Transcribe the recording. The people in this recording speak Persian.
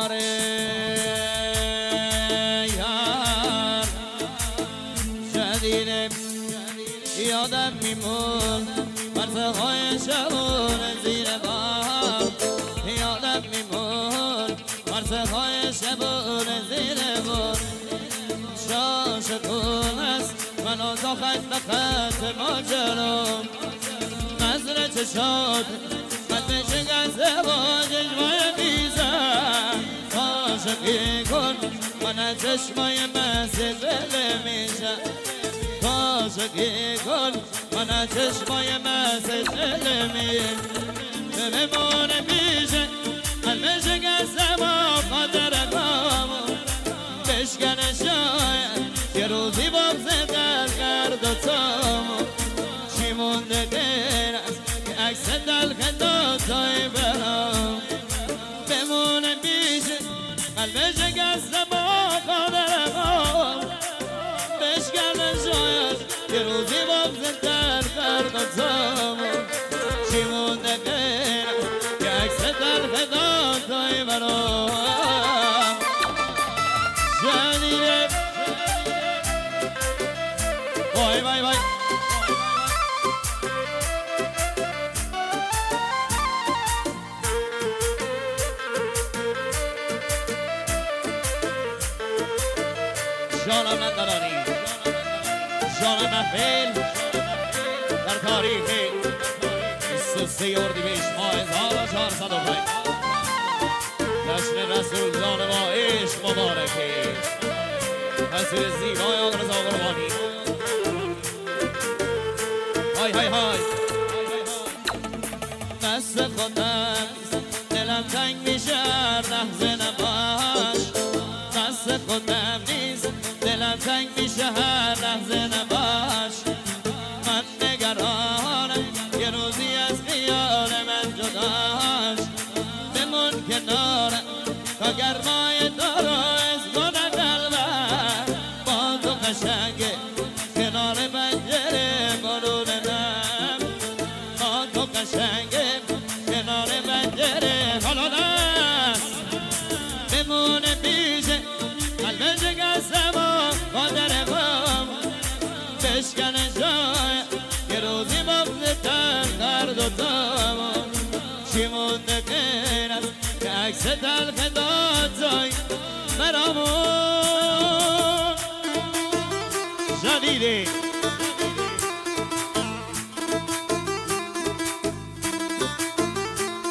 آره یار جدیدم یادم میمون مرزهای شبون زیر بام یادم میمون مرزهای شبون زیر بام شاشقون است من از آخر نخط ماجرم نظر چشاد قلب شکسته با چشمای بیزم عاشقی کن من از چشمای مسیح بله میشم عاشقی کن من از چشمای مسیح بله میشم بمونه میشه قلب شکسته با خاطر کامو بشکنه شاید یه روزی بغض در کرد و تامو چی مونده غیر از که عکس دلخ دوتای برام بمونه میشه قلب شکسته با خاطر کامو بشکنه شاید یه روزی بغض در کرد و تامو چی مونده غیر از که عکس دلخ دوتای برام جانیه وای وای وای جانم نداری جانم محفل در تاریخ 23 اردیبهشت ماه 1405 جشن رسول جان ما عشق مبارکه تصویر زیبای آقا رضا قربانی های های های دست خودم دلم تنگ میشه لحظه نباش دست خودم نیست دلم تنگ میشه هر لحظه نباش من نگرانم یه روزی از خیال من جداش بمون کنارم تا گرمای تو رو از کنه قلبم با تو قشنگه کنار پنجره مرونم با تو قشنگه کنار پنجره حالا دست بمونه پیشه قلب شکسته با خاطر بام بشکنه جای یه روزی بغضتر کرد و تامون چی مونده غیر است که عکس تلخ دادای برامون جدیده